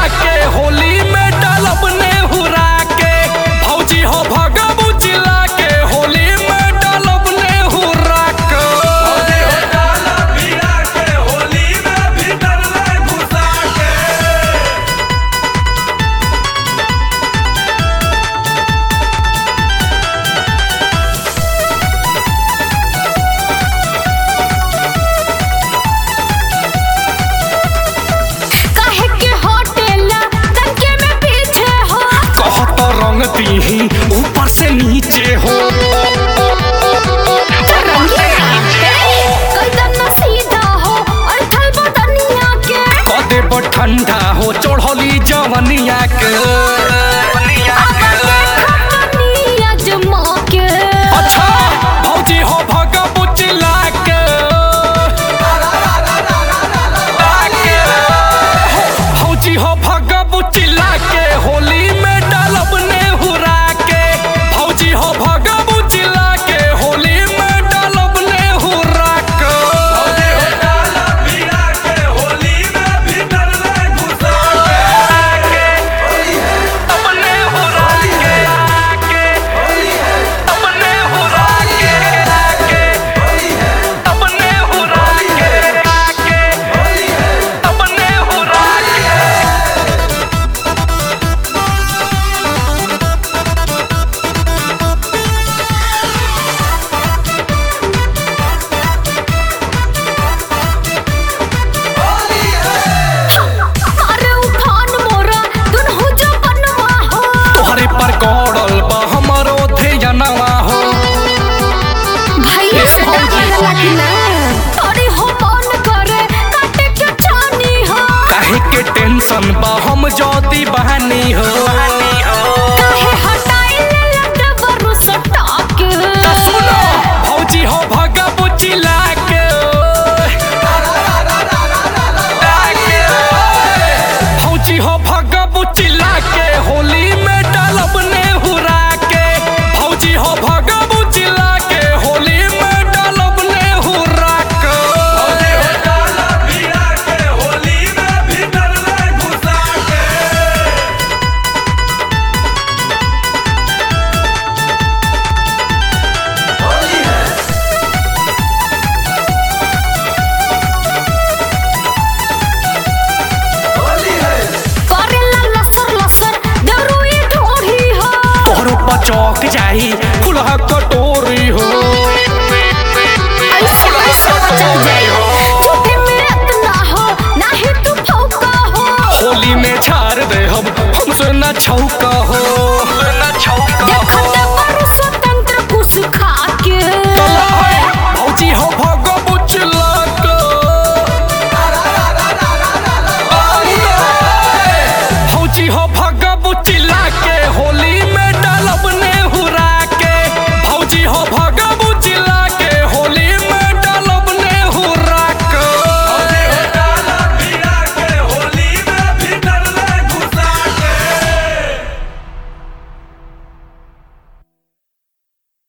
के होली में डालब ने हुरा के भौजी हो भगबू चिल्ला के होली में डालब ने हुरा के होली में भी डरले घुसा के ही ऊपर से नीचे हो कदे पर ठंडा हो चढ़ली जवनिया के अच्छा भौजी हो भगबू चिल्ला के भौजी हो भगबू चिल्ला के होली में डालब ने हुरा के भौजी हो भगबू चिल्ला के होली में डालब ने हुरा के होली में भी डरले घुसा के अपने हुरा के अपने हुरा के अपने हुरा के अपने हुरा के तोहरे पर गौड़ल बा हमरो ध्यानवा हो काहे के टेंशन बा हम ज्योति बहानी हो सुनो भौजी हो भगबू चिल्ला के भौजी हो भगबू चिल्ला के होली में डालब ने हुरा के भौजी हो भगबू चिल्ला के होली में डालब ने हुरा के होली में भी डरले घुसा के तोहरो पचौक जाई फुलहा कटोरी हो होली में झाड़ दे हमसे न छौका हो